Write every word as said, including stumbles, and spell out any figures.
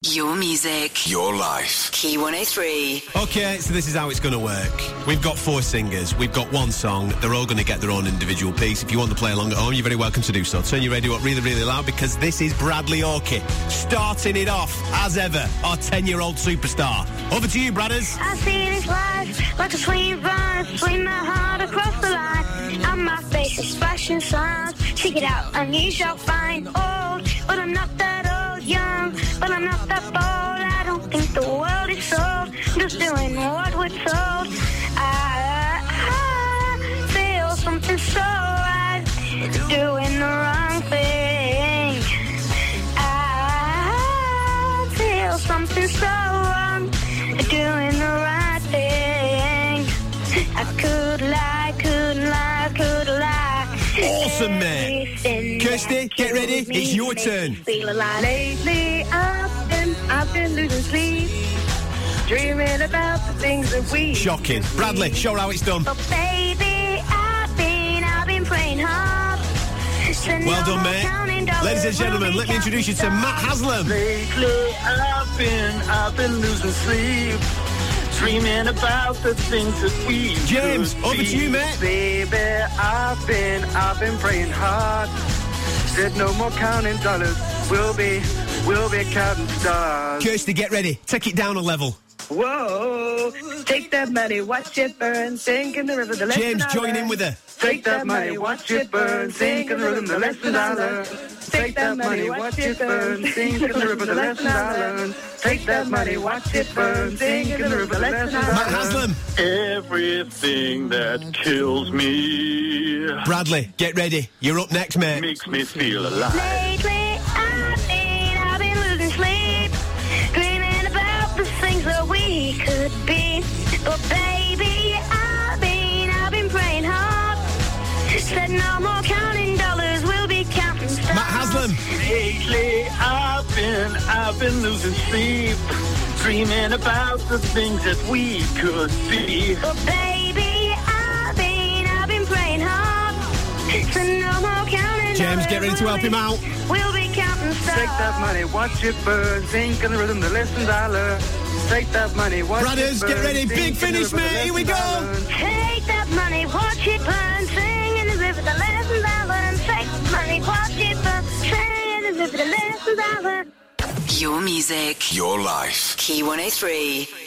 Your music. Your life. Key one oh three. Okay, so this is how it's going to work. We've got four singers. We've got one song. They're all going to get their own individual piece. If you want to play along at home, you're very welcome to do so. Turn your radio up really, really loud because this is Bradley Oakey starting it off, as ever, our ten-year-old superstar. Over to you, Bradders. I see this life like a sweet vine, swing my heart across the line. And my face is flashing signs. Check it out, and you shall find old, but I'm not that old. Young, but I'm not that bold. I don't think the world is sold. I'm just doing what we're told. I, I feel something so right, doing the wrong thing. I feel something so wrong, doing the right thing. I could lie, could lie, could lie. Awesome, mate. Kirsty, get ready. It's your turn. Feel alive. Lately, I've been, I've been losing sleep, dreaming about the things that we. Shocking. Bradley, show how it's done. But baby, I've been, I've been praying hard. Well done, mate. Ladies and gentlemen, let me introduce you to Matt Haslam. Lately, I've been, I've been losing sleep, dreaming about the things that we. James, over to you, mate. Baby, I've been, I've been praying hard. Said no more counting dollars. We'll be, we'll be counting stars. Kirsty, get ready. Take it down a level. Whoa, take that money, watch it burn, sink in the river, the lessons James, I join learned. in with her. Take that money, watch it burn, sink in the rhythm, the lessons I learned. Take that money, watch it burn, sink in the river, the lessons I learned. Take that money, watch it burn, sink in the river, the lessons I learned. Matt Haslam. Everything that kills me Bradley, get ready. You're up next, mate. makes me feel alive. Lately, I've been, I've been losing sleep, dreaming about the things that we could be. But baby, I've been, I've been praying hard. Said no more counting dollars, we'll be counting stars. Matt Haslam. Lately, I've been, I've been losing sleep, dreaming about the things that we could be. But baby, I've been, I've been praying hard. Said no more counting James, dollars, get ready to help him out. We'll be counting stars. Take that money, watch it burn, sink in the rhythm, the lessons I learned. Take that money, watch Brothers, it burn. get ready. sink Big in the finish, river, the mate. Here we lessons I go. learned. Take that money, watch it burn, sing in the river, the lessons I learned. Take that money, watch it burn, sing in the river, the lessons I learned. Your music. Your life. Key one oh three.